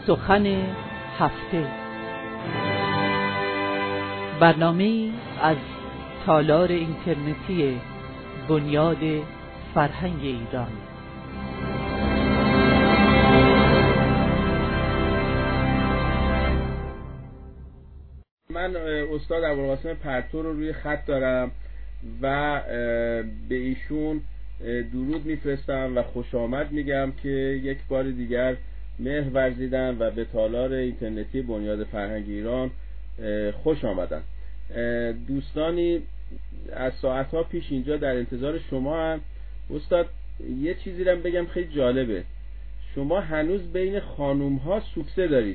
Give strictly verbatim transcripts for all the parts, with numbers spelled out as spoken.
سخن هفته، برنامه‌ای از تالار اینترنتی بنیاد فرهنگ ایران. من استاد ابوالقاسم پرتو رو روی خط دارم و به ایشون درود میفرستم و خوش آمد میگم که یک بار دیگر مهر ورزیدن و به تالار اینترنتی بنیاد فرهنگ ایران خوش آمدن. دوستانی از ساعتها پیش اینجا در انتظار شما هم. استاد یه چیزی رو بگم خیلی جالبه، شما هنوز بین خانوم ها سوکسه دارید.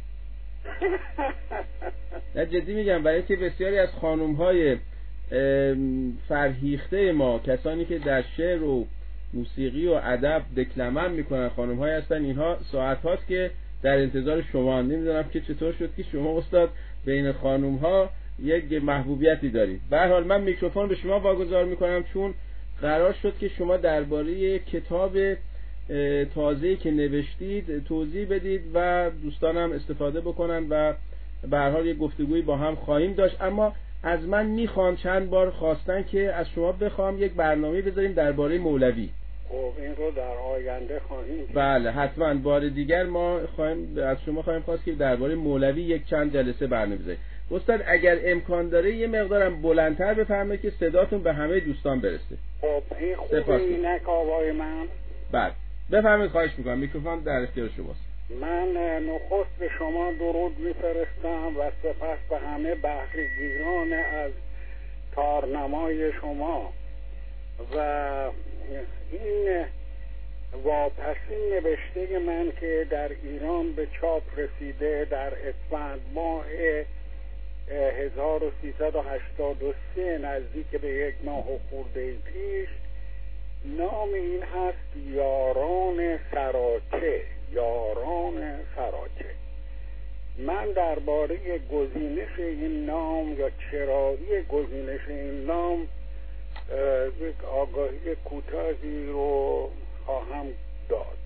نه جدی میگم، برای که بسیاری از خانوم های فرهیخته ما، کسانی که در شعر و موسیقی و ادب دکلمن میکنن، خانوم های هستن، اینها ساعت هاست که در انتظار شما. نمیدونم که چطور شد که شما استاد بین خانوم ها یک محبوبیتی دارید. به هر حال من میکروفون به شما واگذار میکنم، چون قرار شد که شما درباره کتاب تازه‌ای که نوشتید توضیح بدید و دوستانم استفاده بکنن و به هر حال یک گفتگویی با هم خواهیم داشت. اما از من میخوام، چند بار خواستن که از شما بخوام یک برنامه بذاریم درباره مولوی. خب این رو در آینده خواهیم. بله حتما بار دیگر ما خواهیم از شما خواهیم خواست که درباره مولوی یک چند جلسه برنامه بذاریم. استاد اگر امکان داره یه مقدارم بلندتر بفرمایید که صداتون به همه دوستان برسه. خب این خوبه اینک آوای من. بله بفرمایید، خواهش میکنم، میکروفون در اختیار شماست. من نخست به شما درود میفرستم و سپس به همه بهره‌گیران از تارنمای شما و این واپسین نوشته من که در ایران به چاپ رسیده در اسفند ماه هزار و سیصد و هشتاد و سه، نزدیک به یک ماه و خورده پیش. نام این هست یاران سراچه. یاران سراچه. من درباره گزینش این نام یا چرایی گزینش این نام یک آگاهی کوتاهی رو خواهم داد.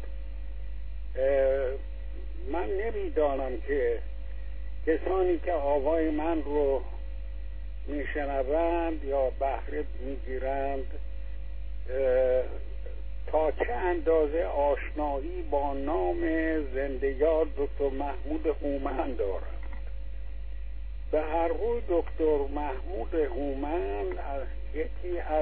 من نمیدانم که کسانی که آوای من رو میشنوند یا بهره میگیرند تا چه اندازه آشنایی با نام زنده‌یاد دکتر محمود هومن دارند. به هر روی دکتر محمود هومن یکی از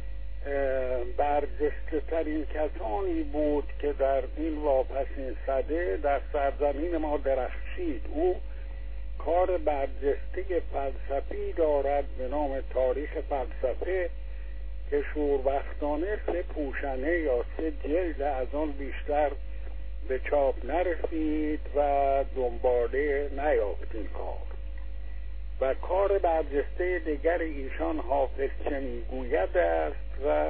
برجسته ترین کسانی بود که در این واپسین صده در سرزمین ما درخشید. او کار برجسته فلسفی دارد به نام تاریخ فلسفه که شوربختانه سه پوشنه یا سه جلد، از آن بیشتر به چاپ نرسید و دنباله نیافت این کار. و کار برجسته دیگر ایشان حافظ چه میگوید است و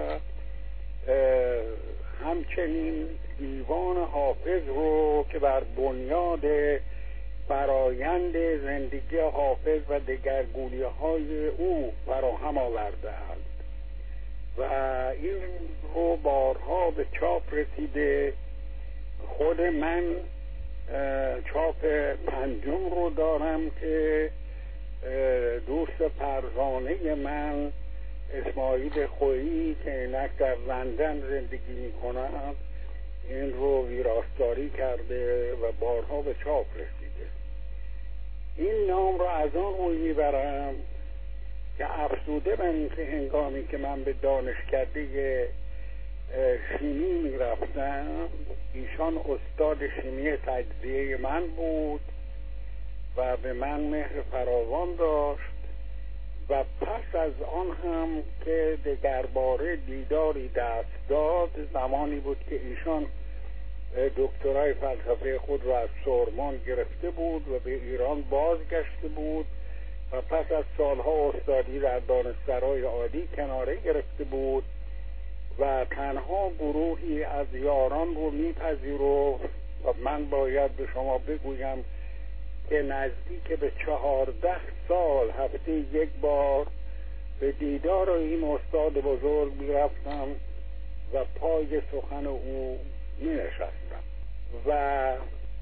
همچنین دیوان حافظ رو که بر بنیاد فرایند زندگی حافظ و دگرگونی های او فراهم آورده‌اند و این رو بارها به چاپ رسیده. خود من چاپ پنجم رو دارم که دوست فرزانه من اسماعیل خویی که اینک در لندن زندگی می کند این رو ویراستاری کرده و بارها به چاپ رسیده. این نام رو از آن روی میبرم که افزوده بر این که هنگامی که من به دانشکده شیمی میرفتم ایشان استاد شیمی تجزیه من بود و به من مهر فراوان داشت و پس از آن هم که دگرباره دیداری دست داد، زمانی بود که ایشان دکترای فلسفه خود را از سورمان گرفته بود و به ایران بازگشته بود و پس از سالها استادی در دانشسرای عالی کناره گرفته بود و تنها گروهی از یاران رو میپذیرفت و من باید به شما بگویم که نزدیک به چهارده سال هفته یک بار به دیدار این استاد بزرگ میرفتم و پای سخن او می نشستم و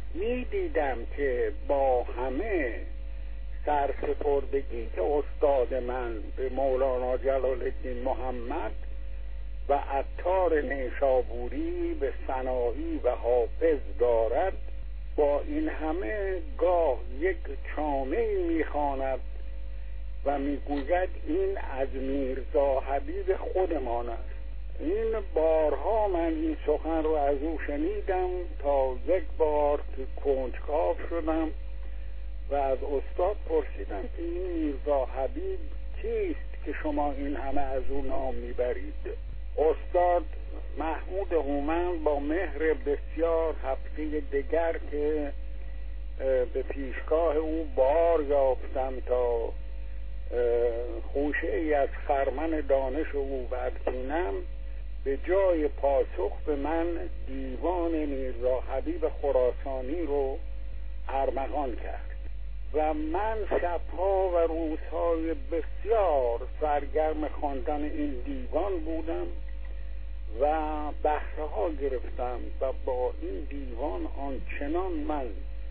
می دیدم که با همه سرسپردگی که استاد من به مولانا جلال الدین محمد و عطار نیشابوری به سنایی و حافظ دارد، با این همه گاه یک چامه میخواند و میگوید این از میرزا حبیب خودمان است. این بارها من این سخن رو از او شنیدم تا یک بار که کنجکاو شدم و از استاد پرسیدم که این میرزا حبیب کیست که شما این همه از او نام میبرید؟ استاد محمود هومن با مهر بسیار هفته دیگر که به پیشگاه او بار یافتم تا خوشه ای از خرمن دانش او برکنم، به جای پاسخ به من دیوان میرزا حبیب خراسانی رو ارمغان کرد و من شبها و روزهای بسیار سرگرم خواندن این دیوان بودم و بهره ها گرفتم و با این دیوان آنچنان من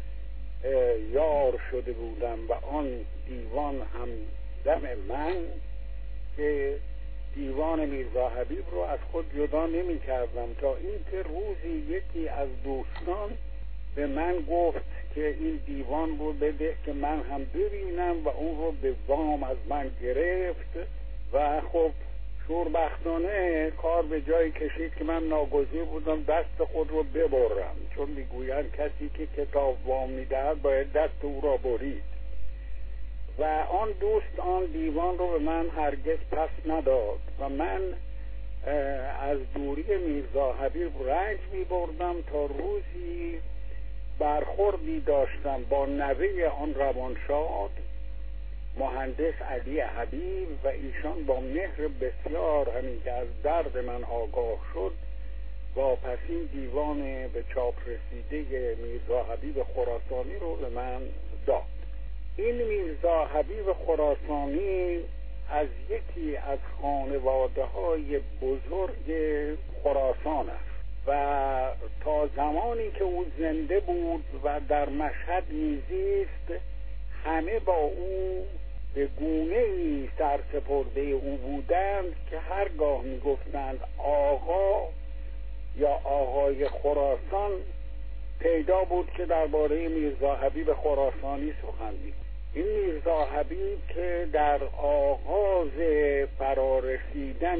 یار شده بودم و آن دیوان هم دم من که دیوان میرزا حبیب رو از خود جدا نمی کردم، تا اینکه روزی یکی از دوستان به من گفت که این دیوان رو بده که من هم ببینم و اون رو به وام از من گرفت و خب شوربختانه کار به جایی کشید که من ناگزیر بودم دست خود رو ببرم، چون میگویند کسی که کتاب وام میدهد باید دست او را برید و آن دوست آن دیوان رو به من هرگز پس نداد و من از دوری میرزا حبیب رنج می بردم تا روزی برخوردی داشتم با نوه آن روانشاد مهندس علی حبیب و ایشان با مهر بسیار همین که از درد من آگاه شد واپس این دیوان به چاپ رسیده میرزا حبیب خراسانی رو به من داد. این میرزا حبیب خراسانی از یکی از خانواده های بزرگ خراسان است و تا زمانی که او زنده بود و در مشهد میزیست همه با او به گونه‌ای سرسپرده او بودند که هرگاه میگفتند آقا یا آقای خراسان پیدا بود که درباره میرزا حبیب خراسانی سخن می‌گفت. این میرزا حبیب که در آغاز فرارسیدن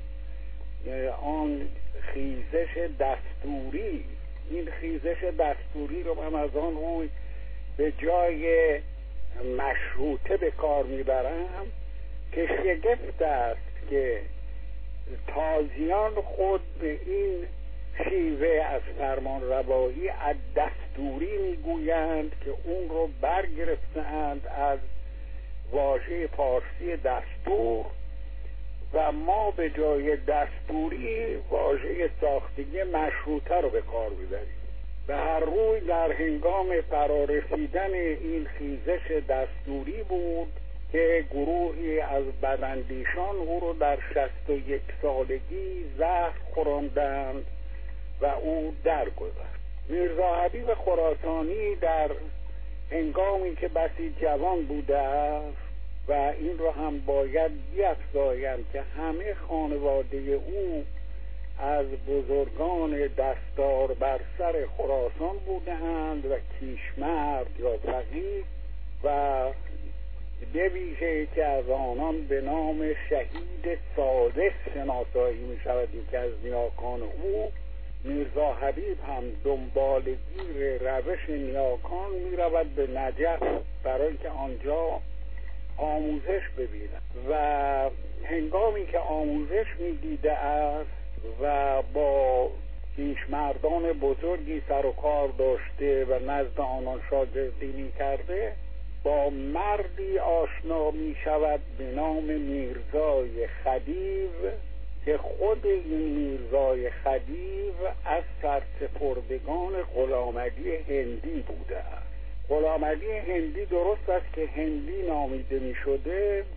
آن خیزش دستوری، این خیزش دستوری رو من از آن روی به جای مشروطه به کار میبرم که شگفت است که تازیان خود به این شیوه از فرمان روایی از دستوری میگویند که اون رو برگرفتند از واژه پارسی دستور و ما به جای دستوری واژه ساختگی مشروطه رو به کار میبریم. به هر روی در هنگام فرارسیدن این خیزش دستوری بود که گروهی از بداندیشان او رو در شصت و یک سالگی زهر خوراندند و او درگذشت. میرزا حبیب خراسانی در هنگامی که بسی جوان بوده است و این رو هم باید بیفزایم که همه خانواده او از بزرگان دستار بر سر خراسان بودند و کیشمرد یا فقیه و به ویژه که از آنان به نام شهید صادق شناسایی می شود که از نیاکان او میرزا حبیب هم دنبال گیر روش نیاکان می رود به نجف برای که آنجا آموزش ببیند و هنگامی که آموزش می دیده است و با پیشمردان بزرگی سر و کار داشته و نزد آنان شاگردی می کرده با مردی آشنا می شود به نام میرزای خدیو که خود این میرزای خدیو از سرسپردگان غلامعلی هندی بوده است. غلامعلی هندی درست است که هندی نامیده می شده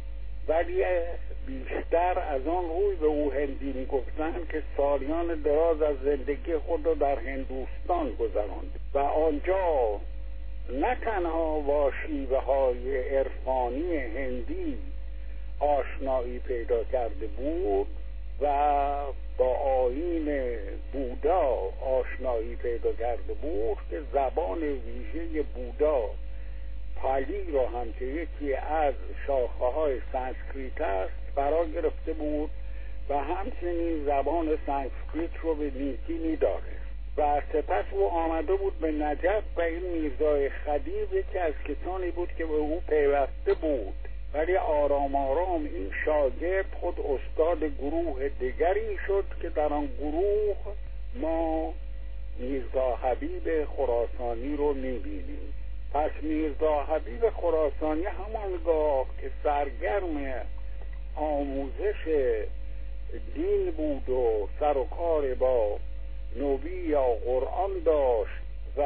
ولی بیشتر از آن روی به او هندی میگفتند که سالیان دراز از زندگی خود را در هندوستان گذراند و آنجا نه تنها با شیوه های عرفانی هندی آشنایی پیدا کرده بود و با آیین بودا آشنایی پیدا کرده بود که زبان ویژه بودا پالی را هم که یکی از شاخه های سانسکریت است فرا گرفته بود و همچنین زبان سانسکریت رو به نیکی می‌داره و سپس او آمده بود به نجف و این میرزای خدیو یکی از کسانی بود که به او پیوسته بود، ولی آرام آرام این شاگرد خود استاد گروه دیگری شد که در آن گروه ما میرزا حبیب خراسانی رو می‌بینیم. پس میرزا حبیب خراسانی همانگاه که سرگرم آموزش دین بود و سر و کار با نبی یا قرآن داشت و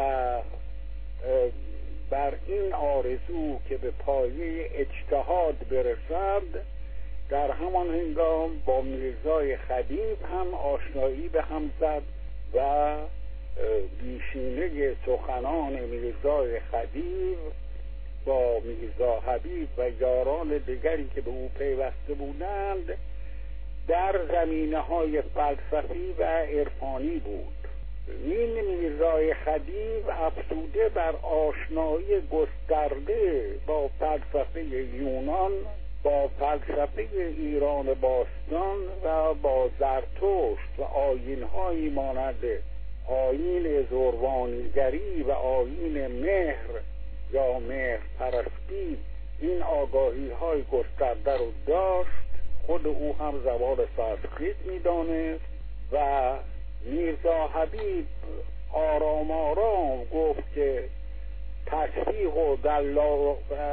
بر این آرزو که به پایه اجتهاد برسد، در همان هنگام با میرزای خدیو هم آشنایی به هم زد و بیشینه سخنان میرزای خدیو با میرزا حبیب و یاران دیگری که به او پیوسته بودند در زمینه های فلسفی و عرفانی بود. این میرزای خدیو افزوده بر آشنایی گسترده با فلسفه یونان، با فلسفه ایران باستان و با زرتشت و آیین‌هایی مانند آیین زروانیگری و آیین مهر یا مهر پرستی این آگاهی های گسترده رو داشت. خود او هم زبان سانسکریت می‌دانست و میرزا حبیب آرام آرام گفت که تسبیح و دلا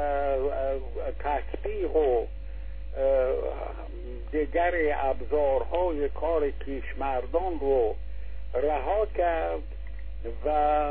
تسبیح و دیگر ابزارهای کار کیشمردان رو رها کرد و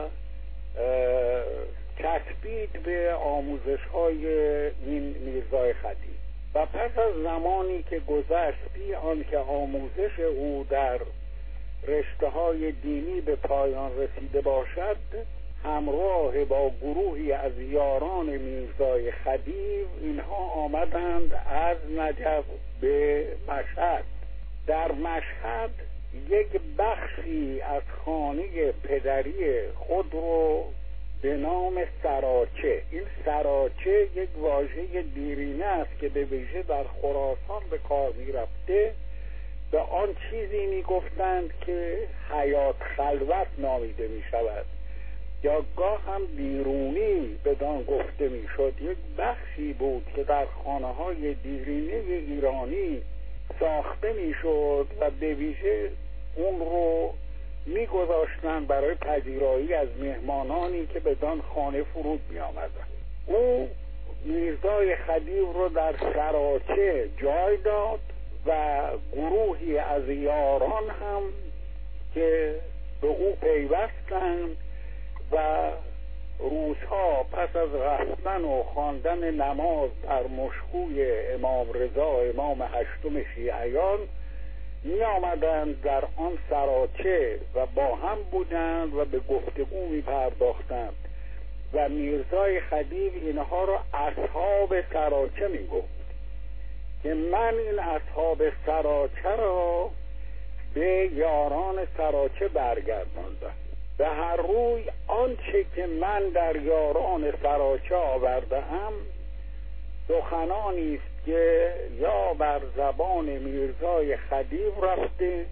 چسبید به آموزش های این میرزای خدیو و پس از زمانی که گذشت بی آنکه آموزش او در رشته های دینی به پایان رسیده باشد، همراه با گروهی از یاران میرزای خدیو اینها آمدند از نجف به مشهد. در مشهد یک بخشی از خانه پدری خود رو به نام سراچه، این سراچه یک واژه دیرینه است که به ویژه در خراسان به کار می رفته، به آن چیزی می گفتند که حیات خلوت نامیده می شود یا گاه هم بیرونی بدان گفته می شد. یک بخشی بود که در خانه های دیرینه ایرانی ساخته می شد و به ویژه اون رو می گذاشتن برای پذیرایی از مهمانانی که بدان خانه فرود می آمدن. او میرزای خدیو رو در سراچه جای داد و گروهی از یاران هم که به او پیوستند و روزها پس از رفتن و خواندن نماز در مشکوی امام رضا امام هشتم شیعیان می آمدند در آن سراچه و با هم بودند و به گفتگو می پرداختند و میرزای خدیو اینها را اصحاب سراچه می گفت که من این اصحاب سراچه را به یاران سراچه برگرداندم. به هر روی آنچه که من در یاران سراچه آوردم سخنانی است که یا بر زبان میرزای خدیو رفته،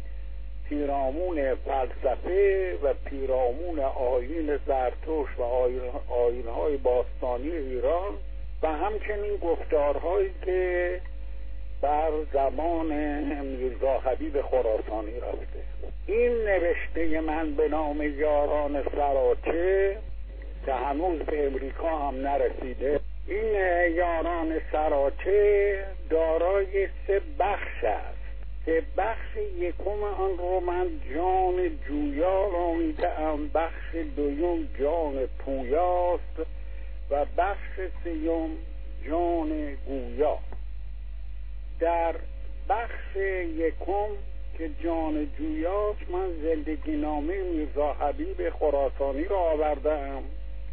پیرامون فلسفه و پیرامون آیین زرتشت و آیین‌های باستانی ایران و همچنین گفتارهایی که بر زبان میرزا حبیب خراسانی رفته. این نوشته من به نام یاران سراچه که هنوز به امریکا هم نرسیده، این یاران سراچه دارای سه بخش است که بخش یکم آن رو من جان جویا را میدهم، بخش دوم جان پویاست و بخش سوم جان گویا. در بخش یکم که جان جویاست من زندگی نامه میرزا حبیب خراسانی را آوردم.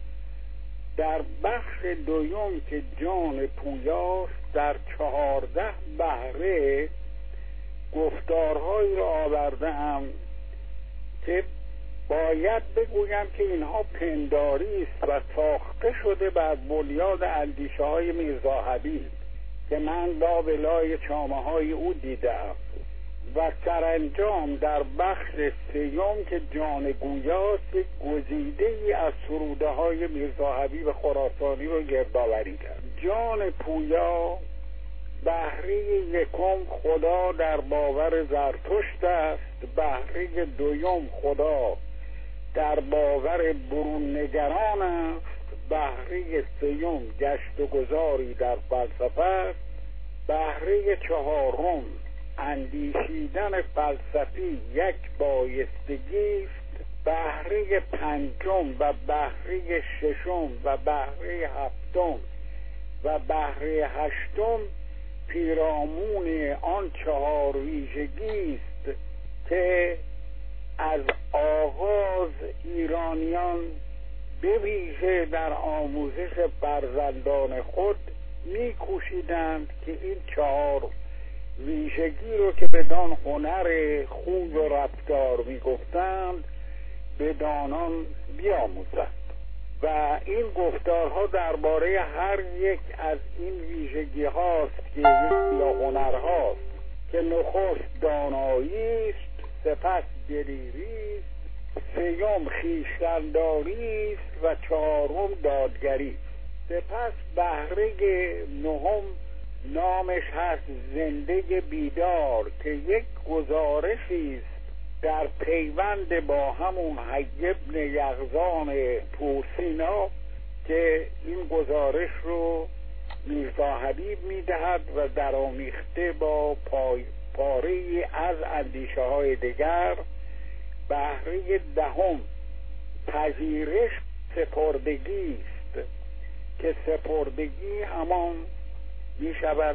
در بخش دوم که جان پویاست در چهارده بهره گفتارهایی را آوردم که باید بگویم که اینها پنداری است و ساخته شده بر بنیاد اندیشه های میرزا حبیب که من لابلای چامه های او دیدم و سرانجام در بخش سیوم که جان گویاست یک گزیده ای از سروده های میرزا حبیب خراسانی رو گردآوری کرد. جان پویا بهره یکم خدا در باور زرتشت است، بهره دوم خدا در باور برون نگران است، بهره سیوم گشت و گذاری در فلسفه است، بهره چهارم اندیشیدن فلسفی یک بایستگی است، بهره پنجم و بهره ششم و بهره هفتم و بهره هشتم پیرامون آن چهار ویژگی است که از آغاز ایرانیان به ویژه در آموزش فرزندان خود می‌کوشیدند که این چهار ویژگی رو که بدان هنر خوی و رفتار میگفتند بدان آن بیاموزند و این گفتارها درباره هر یک از این ویژگی هاست که یا هنر هاست که نخست دانایی است، سپس دلیری است، سیوم خویشتن‌داری است و چهارم دادگری. سپس بهره نهم نامش هست زنده بیدار که یک گزارشی است در پیوند با همون حی ابن یغزان پورسینا که این گزارش رو میرزا حبیب میدهد و درآمیخته با پای پاره از اندیشه های دیگر. بهره دهم پذیرش سپردگی است که سپردگی همان می شود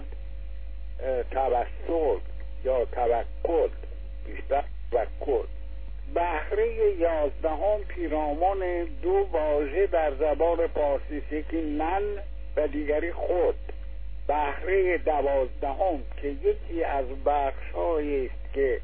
توسل یا توکل، بیشتر توکل. بهره یازدهم پیرامون دو واژه در زبان فارسی، یکی من و دیگری خود. بهره دوازدهم که یکی از بخش‌هایی است که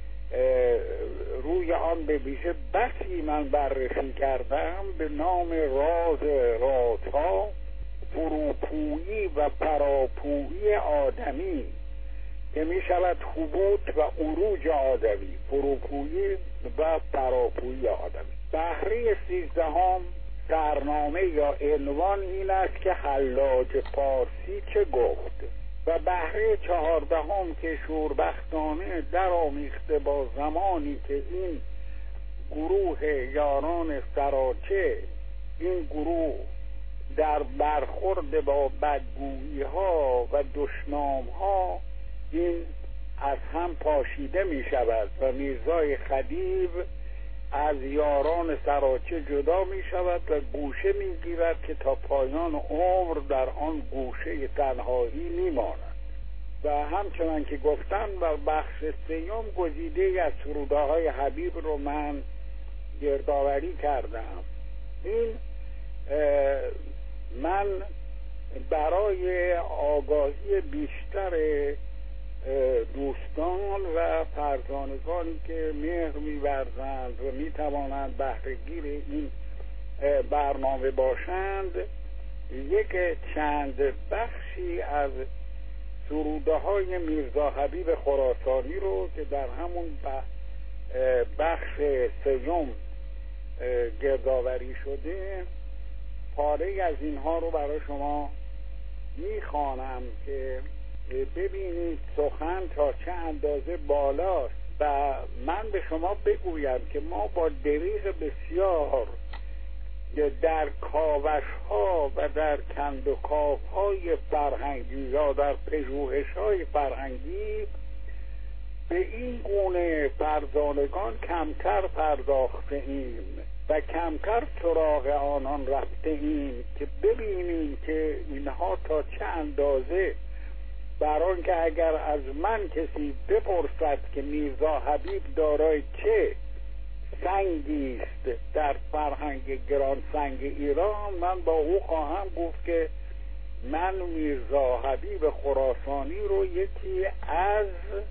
روی آن به ویژه بسی من بررسی کردم به نام راز رازها، فروپویی و پراپویی آدمی که می شود حبوط و عروج آدمی، فروپویی و پراپویی آدمی. بهره سیزدهم سرنامه یا عنوان این است که حلاج فارسی چه گفت و بهره چهاردهم که شوربختانه در آمیخته با زمانی که این گروه یاران سراچه این گروه در برخورد با بدگویی ها و دشنام ها این از هم پاشیده می شود و میرزای خدیو از یاران سراچه جدا می شود و گوشه می گیرد که تا پایان عمر در آن گوشه تنهایی می ماند. و همچنان که گفتم در بخش سیوم گزیده از سروده های حبیب رو من گردآوری کردم. این من برای آگاهی بیشتر دوستان و فرزانگانی که مهر می‌ورزند و می‌توانند بهره‌گیر این برنامه باشند یک چند بخشی از سروده های میرزا حبیب خراسانی رو که در همون بخش سیوم گردآوری شده پاره از اینها رو برای شما میخوانم که ببینید سخن تا چه اندازه بالاست و من به شما بگویم که ما با دریغ بسیار در کاوش ها و در کند و کاف های فرهنگی یا در پژوهش های فرهنگی به این گونه فرزانگان کمتر پرداخته ایم و کمتر سراغ آنان رفته ایم که ببینیم که اینها تا چه اندازه برای اینکه اگر از من کسی بپرسد که میرزا حبیب دارای چه سنگی است در فرهنگ گران سنگ ایران، من با او خواهم گفت که من میرزا حبیب خراسانی رو یکی از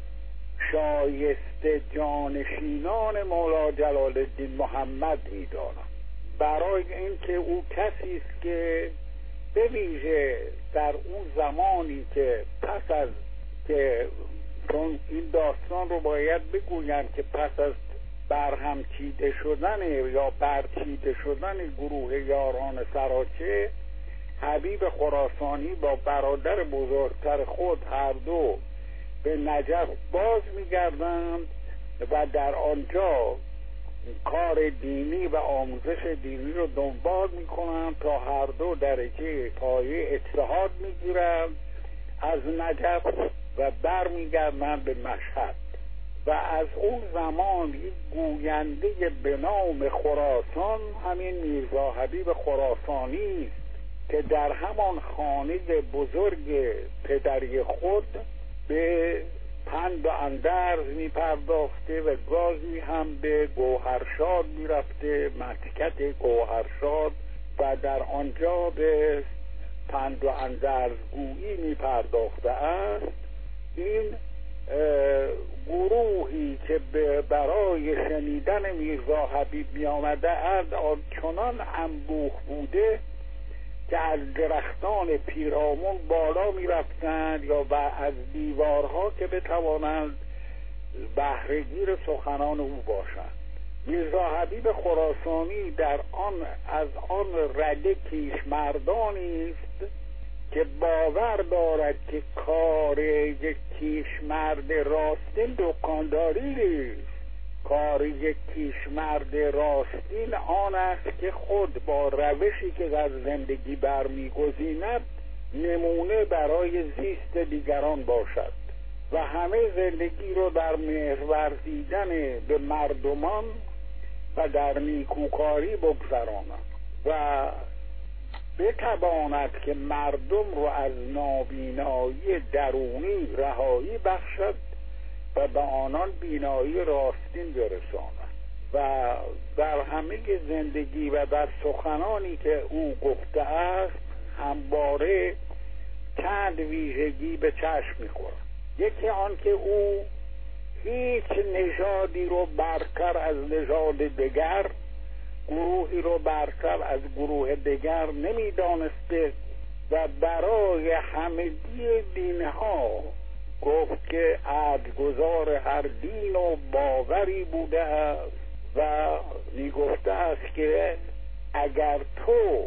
شایسته جانشینان مولا جلال الدین محمد میدانم، برای اینکه او کسی است که به ویژه در اون زمانی که پس از که چون این داستان رو باید بگویم که پس از برهم چیده شدن یا برچیده شدن گروه یاران سراچه، حبیب خراسانی با برادر بزرگتر خود هر دو به نجف باز میگردند و در آنجا کار دینی و آموزش دینی رو دنبال میکنند تا هر دو درجه پایه اجتهاد میگیرند از نجف و بر میگردند به مشهد. و از اون زمان یک گوینده به نام خراسان همین میرزا حبیب خراسانی است که در همان خانه بزرگ پدری خود به پند و اندرز می پرداخته و گازی هم به گوهرشاد می رفته، مکتب گوهرشاد، و در آنجا به پند و اندرز گویی می پرداخته است. این گروهی که برای شنیدن میرزا حبیب می آمده است چنان انبوه بوده که از درختان پیرامون بالا می رفتند یا و از دیوارها که بتوانند بهره‌گیر سخنان او باشند. میرزا حبیب خراسانی در آن از آن رده کیشمردانی است که باور دارد که کار یک کیشمرد راستین دکانداری نیست. کار یک کیشمرد راستین آن است که خود با روشی که از زندگی برمیگزیند نمونه برای زیست دیگران باشد و همه زندگی رو در مهر ورزیدن به مردمان و در نیکوکاری بگذراند و بتواند که مردم رو از نابینایی درونی رهایی بخشد و به آنان بینایی راستین برساند. و در همه زندگی و در سخنانی که او گفته است همواره چند ویژگی به چشم می‌خورد. یکی آن که او هیچ نژادی رو برتر از نژاد دیگر، گروهی رو برتر از گروه دیگر نمی‌دانسته و برای همگی دینها گفت که عدل‌گذار هر دین و باوری بوده است و می گفته است که اگر تو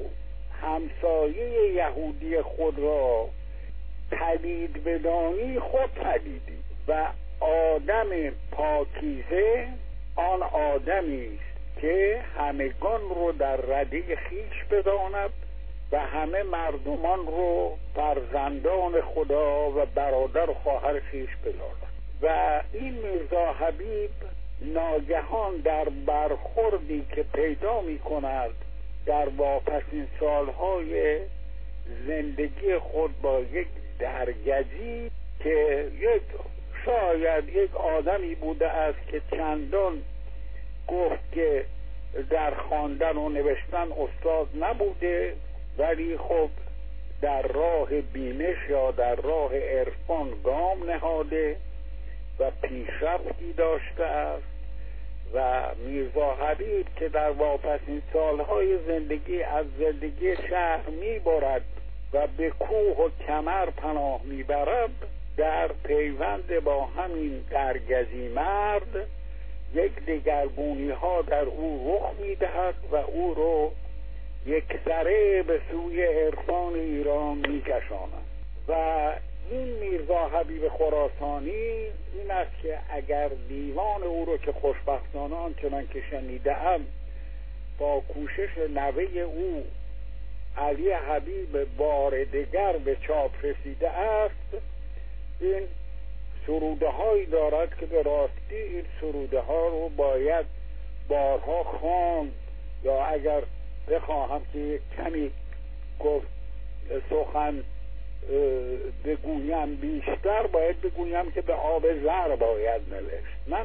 همسایه یهودی خود را پلید بدانی خود پلیدی و آدم پاکیزه آن آدمی است که همگان رو در رده خیش بداند و همه مردمان رو فرزندان خدا و برادر و خواهر خیش بداند. و این میرزا حبیب ناگهان در برخوردی که پیدا می کند در واپسین سالهای زندگی خود با یک درگجی که یک شاید یک آدمی بوده است که چندان گفت که در خواندن و نوشتن استاد نبوده، ولی خب در راه بینش یا در راه عرفان گام نهاده و پیشرفتی داشته است. و میرزا حبیب که در واپسین سالهای زندگی از زندگی شهر میبرد و به کوه و کمر پناه میبرد، در پیوند با همین درگزی مرد یک دگرگونی ها در او رخ میدهد و او رو یک سره به سوی عرفان ایران میکشاند. و این میرزا حبیب خراسانی این است که اگر دیوان او رو که خوشبختانه آنچنان که شنیده‌ام با کوشش نوه او علی حبیب بار دگر به چاپ رسیده است، این سروده هایی دارد که به راستی این سروده ها رو باید بارها خواند، یا اگر بخواهم که یک کمی گفت سخن بگویم بیشتر باید بگویم که به آب زر باید نوشت. من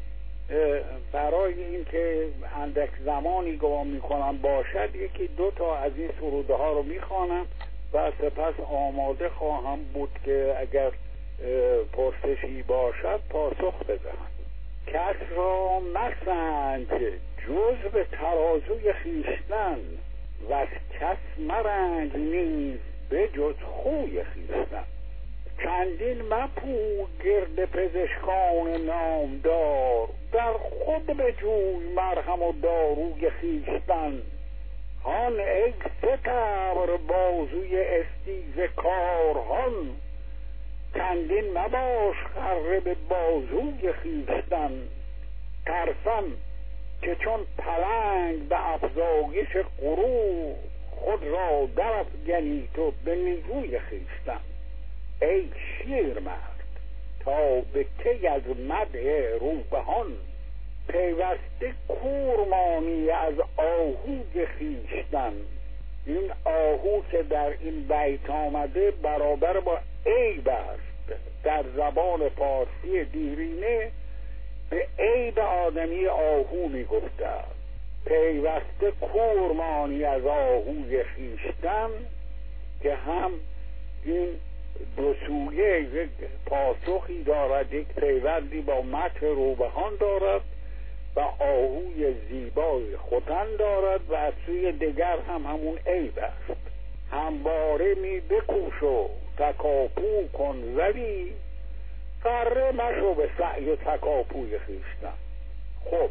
برای اینکه اندک زمانی گمان میکنم باشد یکی دو تا از این سروده ها رو میخوانم و سپس آماده خواهم بود که اگر پرسشی باشد پاسخ بدهم. کس را مسنج جز به ترازوی خویشتن و از کس مرنج نیز به جز خوی خویشتن. چندین مپوی گرد پزشکان نامدار، در خود بجوی مرهم و داروی خویشتن. هان ای ستبر بازوی استیز کارهان، چندین مباش خره به بازوی خویشتن. ترسم که چون پلنگ به افزایش غرور، خود را درافگنی تو به نیروی خویشتن. ای شیرمرد تا به کی از مدح روبهان، پیوسته کورمانی از آهوی خویشتن. این آهو که در این بیت آمده برابر با عیب است. در زبان پارسی دیرینه به عیب آدمی آهو می گفته، پیوسته کورمانی از آهوی خویشتن، که هم این دو سویه یک پاسخی دارد، یک پیوندی با متن روبهان دارد و آهوی زیبای ختن دارد و از سوی دیگر هم همون عیب است. همواره می بکوش و تکاپو کن، ولی قره مشو به سعی و تکاپوی خویشتن. خب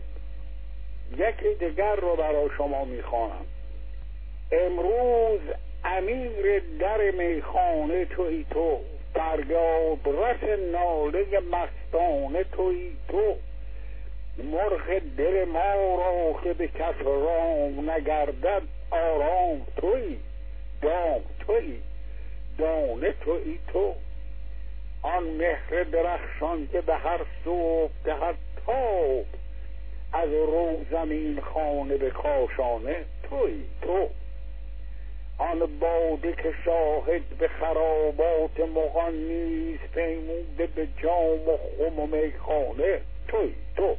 یکی دیگر رو برای شما میخوانم. امروز امیر در میخانه توی تو، فریاد رس ناله مستانه توی تو. مرغ دل ما را که به کس رام نگردد، آرام توی، دام توی، دانه توی تو. آن مهر درخشان که به هر صبح دهد تاب، از رو زمین خانه به کاشانه توی تو. آن باده که شاهد به خرابات مغان نیست، پیموده به جام و خم و میخانه توی تو.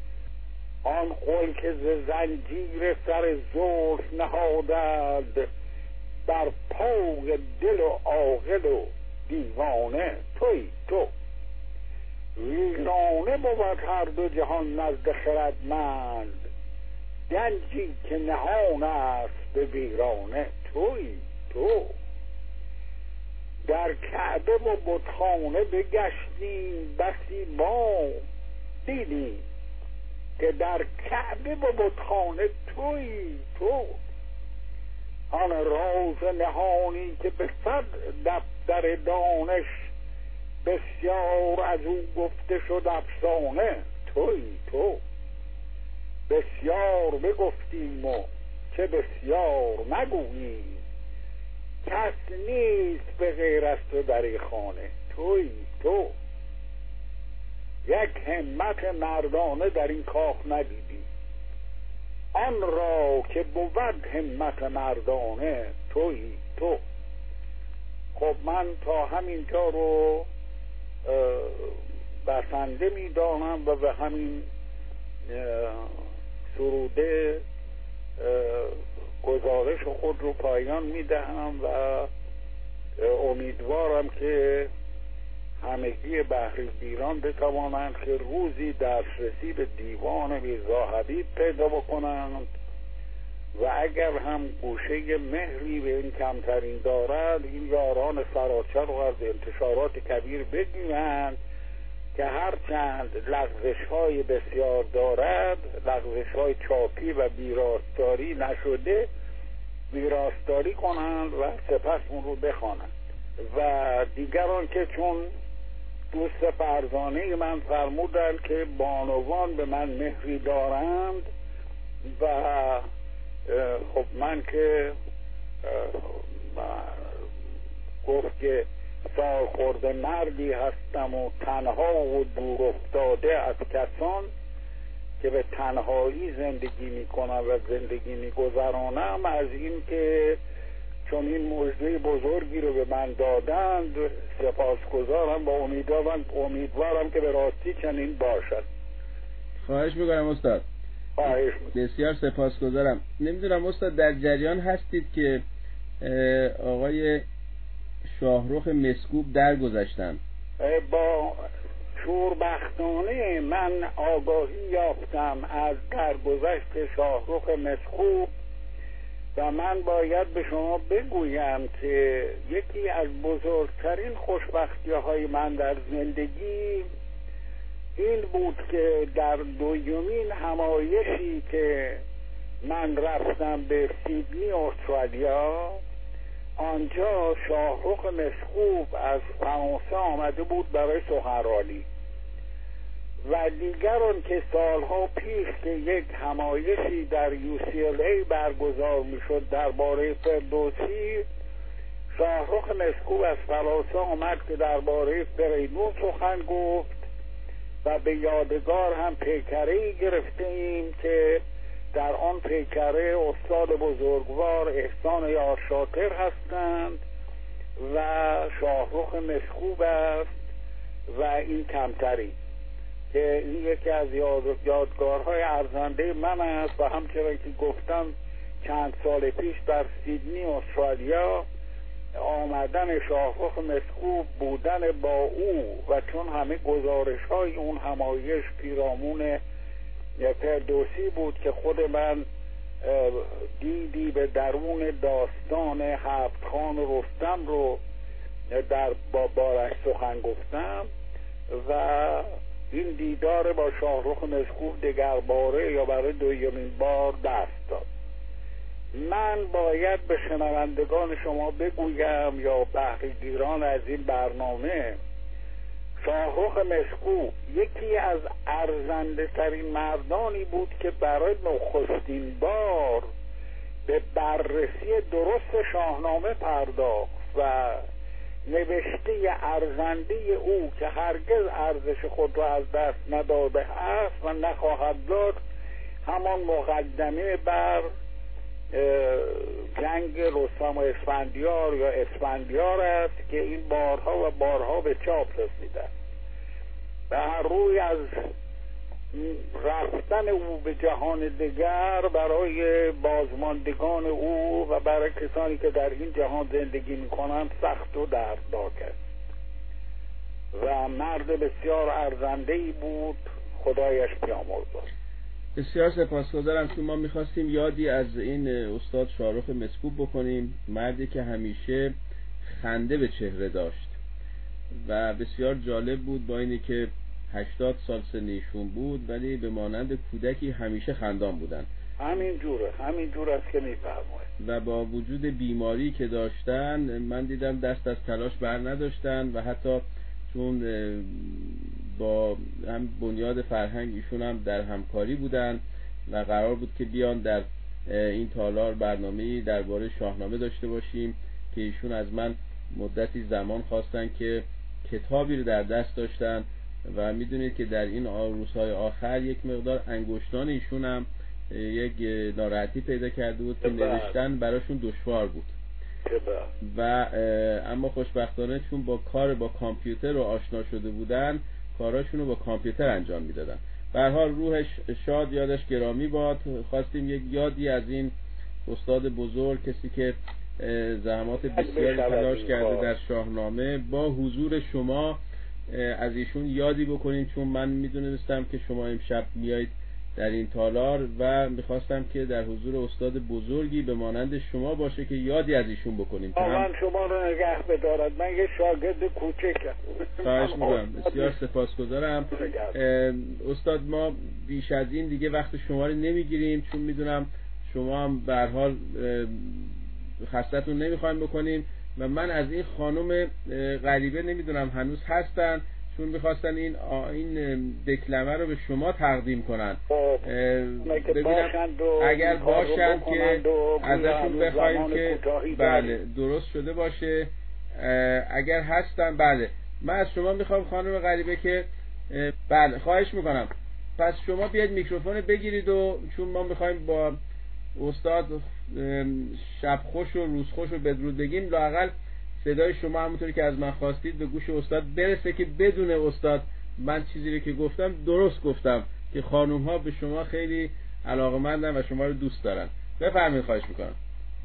آن قل که ز زنجیر سر زلف نهادند، بر پای دل و عاقل و دیوانه توی تو. ویرانه بود هر دو جهان نزد خردمند، گنجی که نهان است به ویرانه توی تو. در کعبه و بتخانه بگشتیم بسی ما، دیدیم که در کعبه و بتخانه توی تو. آن راز نهانی که به صد دفتر دانش، بسیار از او گفته شد افسانه توی تو. بسیار بگفتیم و چه بسیار نگوییم، کس نیست به غیر از تو در این خانه توی تو. یک همت مردانه در این کاخ ندیدی، آن را که بود همت مردانه توی تو. خب من تا همینجا رو بسنده می دانم و به همین سروده گزارش خود رو پایان می دهم و امیدوارم که همگی بحریگیران بتوانند که روزی دسترسی به دیوان میرزا حبیب پیدا بکنند و اگر هم گوشه مهری به این کمترین دارد، این یاران سراچه رو از انتشارات کبیر بگیرند که هرچند لغزش های بسیار دارد، لغزش های چاپی و ویراستاری نشده، ویراستاری کنند و سپس اون رو بخوانند. و دیگران که چون دوست فرزانه من فرمودند که بانوان به من مهری دارند و خب من که گفت که سال خورده مردی هستم و تنها و دور افتاده از کسان که به تنهایی زندگی میکنم و زندگی میگذرانم، از این که چون این مژده بزرگی رو به من دادند سپاسگزارم و امیدوارم امیدوارم که به راستی چنین باشد. خواهش میکنم استاد. خواهش میکنم. بسیار سپاسگزارم. نمیدونم استاد در جریان هستید که آقای شاهرخ مسکوب درگذشتن؟ با شوربختانه من آگاهی یافتم از درگذشت شاهرخ مسکوب و من باید به شما بگویم که یکی از بزرگترین خوشبختی‌های من در زندگی این بود که در دویمین همایشی که من رفتم به سیدنی استرالیا، آنجا شاهرخ مسکوب از فرانسه آمده بود برای سخنرانی و دیگران که سالها پیش که یک همایشی در یو سی ال ای برگزار میشد درباره فردوسی، شاهرخ مسکوب از فرانسه آمد که درباره فریدون سخن گفت و به یادگار هم پیکره‌ای گرفته ایم که در آن پیکره استاد بزرگوار احسان یار شاکر هستند و شاهرخ مسکوب است و این کمتری که این یکی از یاد... یادگارهای ارزنده من است و همچنان که گفتم چند سال پیش در سیدنی استرالیا آمدن شاهرخ مسکوب بودن با او و چون همه گزارش های اون همایش پیرامون فردوسی بود که خود من دیدی به درون داستان هفت خان رستم رو در با بارش سخن گفتم و این دیدار با شاهرخ مسکوب دگر باره یا برای دومین بار دست داد. من باید به شنوندگان شما بگویم یا بهره‌گیران از این برنامه، شاهرخ مسکوب یکی از ارزنده ترین مردانی بود که برای نخستین بار به بررسی درست شاهنامه پرداخت و نوشته ارزنده او که هرگز ارزش خود را از دست نداده است و نخواهد داد همان مقدمه بر جنگ رستم و اسفندیار یا اسفندیار است که این بارها و بارها به چاپ رسیده است. به هر روی از رفتن او به جهان دیگر برای بازماندگان او و برای کسانی که در این جهان زندگی می‌کنند سخت و دردناک است و مرد بسیار ارزنده‌ای بود، خدایش بیامرزد. بسیار سپاسگزارم. چون ما میخواستیم یادی از این استاد شاهرخ مسکوب بکنیم، مردی که همیشه خنده به چهره داشت و بسیار جالب بود با اینی که هشتاد سال سنشون بود ولی به مانند کودکی همیشه خندان بودن. همین جوره همین جوره است که میفرمایید. و با وجود بیماری که داشتن من دیدم دست از تلاش بر نداشتن و حتی چون با هم بنیاد فرهنگ ایشون هم در همکاری بودن و قرار بود که بیان در این تالار برنامه‌ای درباره شاهنامه داشته باشیم که ایشون از من مدتی زمان خواستن که کتابی رو در دست داشتن و میدونید که در این روزهای آخر یک مقدار انگشتان ایشون هم یک ناراحتی پیدا کرده بود که نوشتن براشون دشوار بود و اما خوشبختانه چون با کار با کامپیوتر رو آشنا شده بودن کاراشون رو با کامپیوتر انجام میدادن. به هر حال روحش شاد، یادش گرامی باد. خواستیم یک یادی از این استاد بزرگ، کسی که زحمات بسیاری تلاش کرده در شاهنامه، با حضور شما از ایشون یادی بکنیم، چون من میدونستم که شما امشب میایید در این تالار و میخواستم که در حضور استاد بزرگی به مانند شما باشه که یادی از ایشون بکنیم. من شما رو نگه بدارد، من یه شاگرد کوچکم. خواهش میکنم. بسیار سپاسگزارم استاد. ما بیش از این دیگه وقت شما رو نمیگیریم چون میدونم شما هم به هر حال خستتون نمیخوایم بکنیم و من از این خانم غریبه نمیدونم هنوز هستن، چون میخواستن این این دکلمه رو به شما تقدیم کنن. ببینم اگر باشن که ازشون بخوایم که بله درست شده باشه. اگر هستن بله من از شما میخوام خانم غریبه که بله خواهش میکنم پس شما بیاید میکروفون بگیرید و چون ما میخوایم با استاد شب خوش و روز خوش و بدرود بگیم، لااقل صدای شما همونطوری که از من خواستید به گوش استاد برسه که بدون استاد من چیزی رو که گفتم درست گفتم، که خانوم ها به شما خیلی علاقه‌مندن و شما رو دوست دارن. بفرمایید، خواهش میکنم.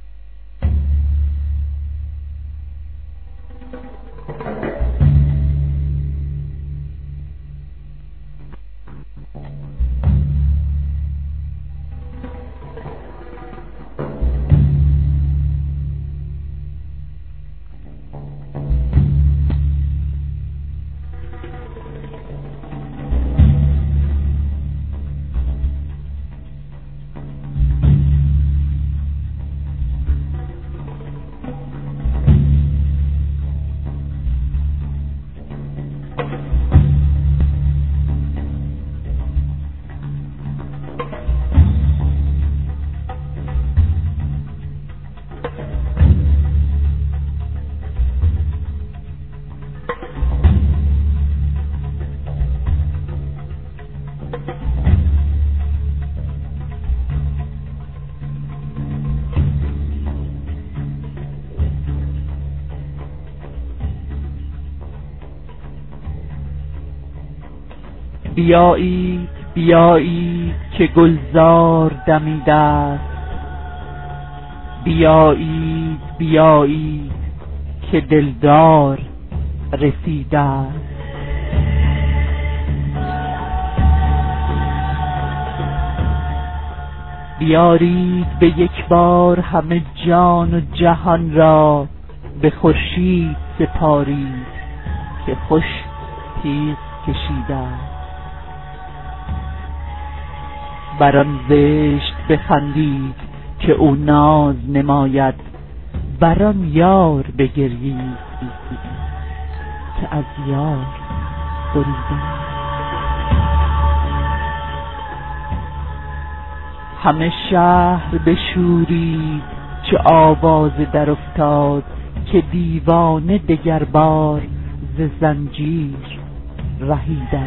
بیایید بیایید که گلزار دمیده است، بیایید بیایید که دلدار رسیده است. بیارید به یک بار همه جان و جهان را به خورشید سپارید که خوش تیغ کشیده است. بر آن زشت بخندید که او ناز نماید، بر آن یار بگریید که از یار بریده. همه شهر بشورید چه آواز در افتاد، که دیوانه دگر بار ز زنجیر رهیده.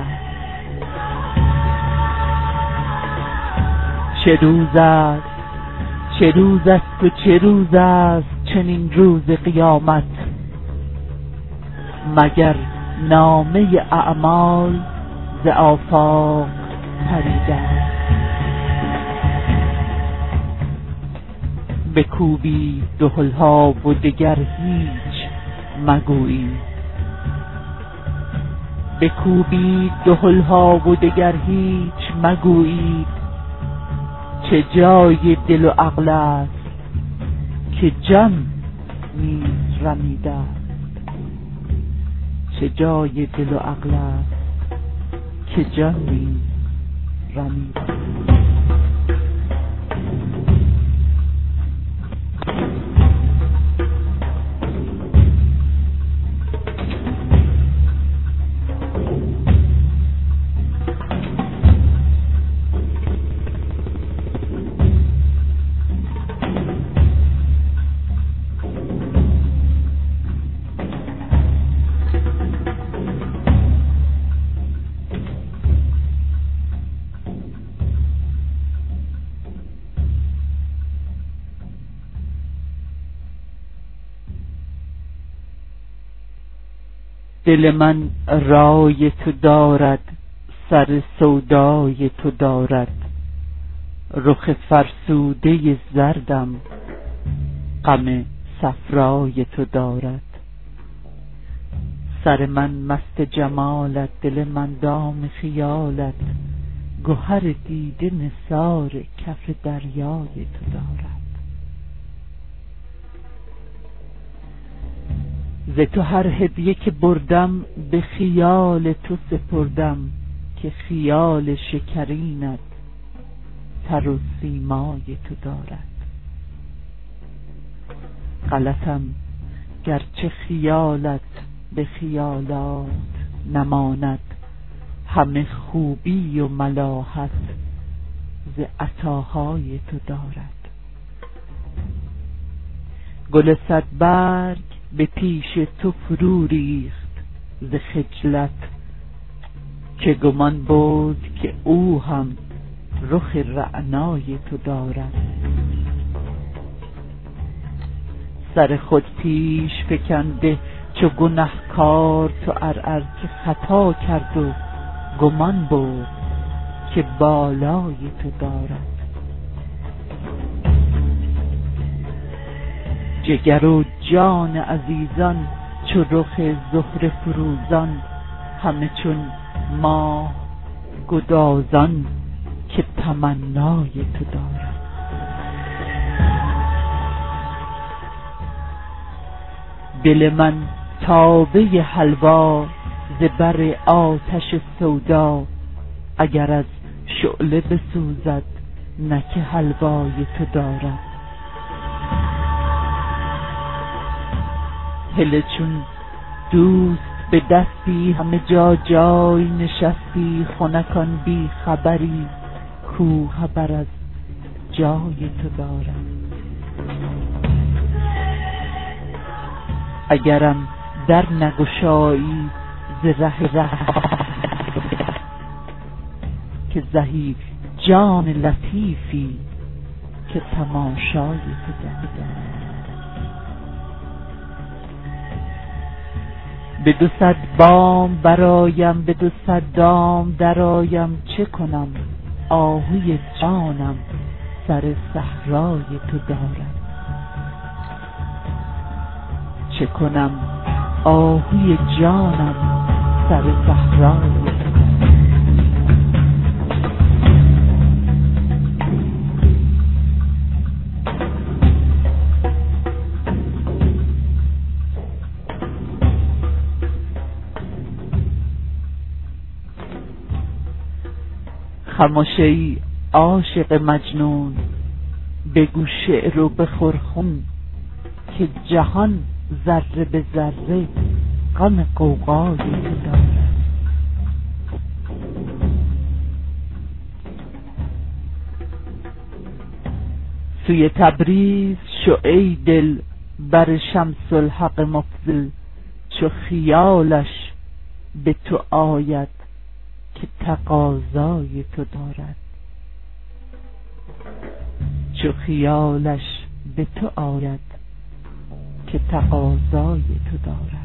چه روز است چه روز است و چه روز است چنین روز قیامت، مگر نامه اعمال ز آفاق پریده. بکوبید دهل‌ها و دگر هیچ مگویید، بکوبید دهل‌ها و دگر هیچ مگویید، چه جای دل و عقل است که جان نیز رمیده. چه جای دل و عقل است که جان نیز رمیده. دل من رای تو دارد، سر سودای تو دارد، رخ فرسوده زردم غم صفرای تو دارد. سر من مست جمالت، دل من دام خیالت، گوهر دیده نثار کف دریای تو دارد. ز تو هر هدیه که بردم به خیال تو سپردم، که خیال شکرینت تر و سیمای تو دارد. غلطم گرچه خیالت به خیالات نماند، همه خوبی و ملاحت ز عطاهای تو دارد. گل صد برگ به پیش تو فرو ریخت ز خجلت، که گمان بود که او هم رخ رعنای تو دارد. سر خود پیش فکنده چو گنهکار تو ارعر که خطا کرد و گمان برد که بالای تو دارد. جگر و جان عزیزان چو رخ زهره فروزان، همه چون ماه گدازان که تمنای تو دارد. دل من تابه حلوا ز بر آتش سودا، اگر از شعله بسوزد نه که حلوای تو دارد. هله چون دوست به دستی همه جا جای نشستی، خنکان بی خبری کو خبر از جای تو دارد. اگرم در نگشایی ز ره ره که زهی جان لطیفی که تماشای تو دارد. به دو صد بام برایم به دو صد دام درایم، چه کنم آهوی جانم سر صحرای تو دارد. چه کنم آهوی جانم سر صحرای تو دارد. خموش ای عاشق مجنون بگو شعر و بخور خون، که جهان ذره به ذره غم غوغای تو دارد. سوی تبریز شو ای دل بر شمس الحق مفضل، چو خیالش به تو آید که تقاضای تو دارد. چو خیالش به تو آید که تقاضای تو دارد.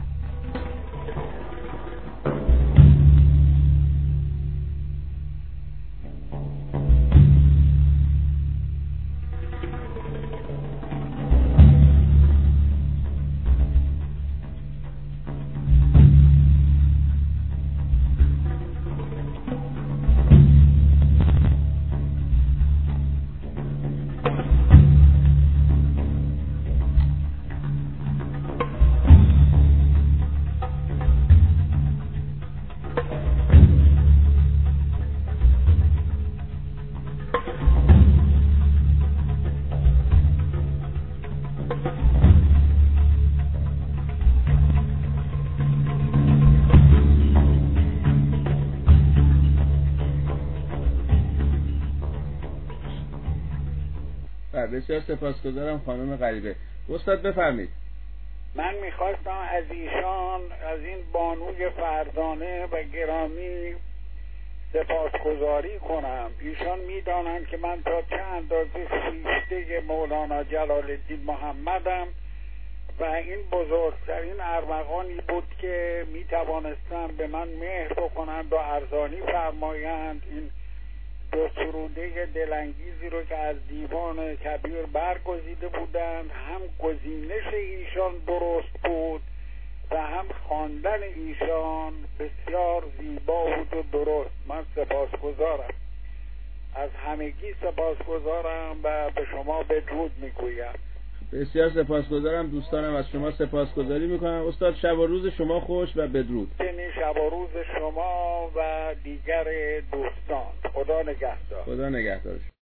بسیار سپاسگزارم خانم غریبه. استاد بفرمایید. من میخواستم از ایشان، از این بانوی فرزانه و گرامی سپاسگزاری کنم. ایشان میدانند که من تا چه اندازه خیشته مولانا جلال الدین محمدم و این بزرگترین ارمغانی بود که میتوانستم به من مهر بکنند و ارزانی فرمایند. این دو سروده دلانگیزی رو که از دیوان کبیر برگزیده بودند، هم گزینش ایشان درست بود و هم خواندن ایشان بسیار زیبا بود و درست. من سپاسگزارم، از همگی سپاسگزارم و به شما بدرود میگویم. بسیار سپاسگزارم دوستانم، از شما سپاسگزاری میکنم. استاد شب و روز شما خوش و بدرود. شب و روز شما و دیگر دوستان. خدا نگهدار. خدا نگهدار.